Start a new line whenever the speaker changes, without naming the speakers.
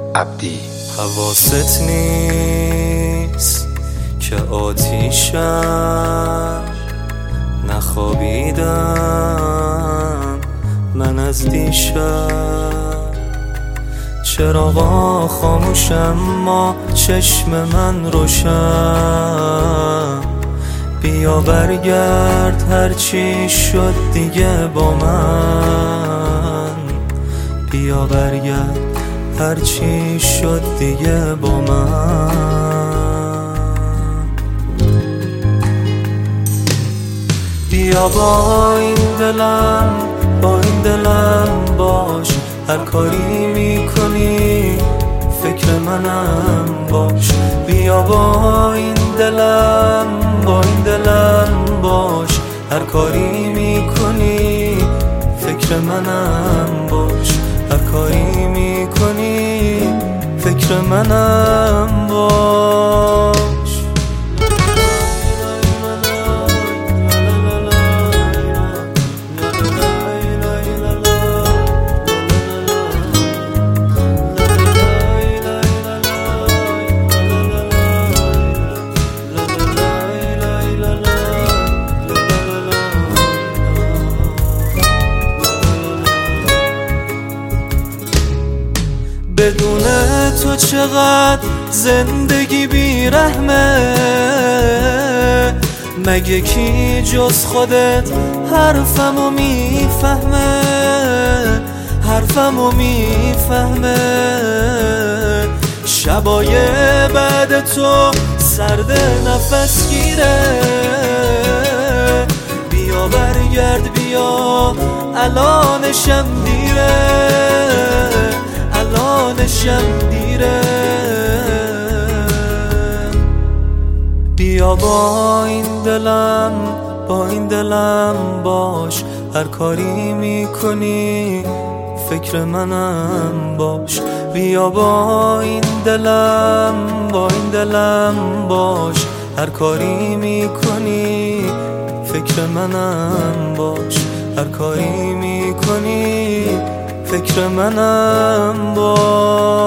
عبدی.
حواست نیست که آتیشم، نخوابیدم من از دیشب. چراغا خاموشم ما چشم من روشن. بیا برگرد هرچی شد دیگه با من. بیا برگرد هرچی شد دیگه با من. بیا با این دلم، با این دلم باش. هر کاری میکنی فکر منم باش. بیا با این دلم، با این دلم باش. هر کاری میکنی فکر منم باش. هر کاری میکنی فکر منم باش. بدون تو چقدر زندگی بیرحمه. مگه کی جز خودت حرفمو میفهمه؟ حرفمو میفهمه. شبای بعد تو سرد نفس گیره. بیا برگرد بیا الانشم دیره. الانشم دیره. بیا با این دلم، با این دلم باش. هر کاری میکنی فکر منم باش. بیا با این دلم، با این دلم باش. هر کاری میکنی فکر منم باش. هر کاری میکنی فکر منم باش.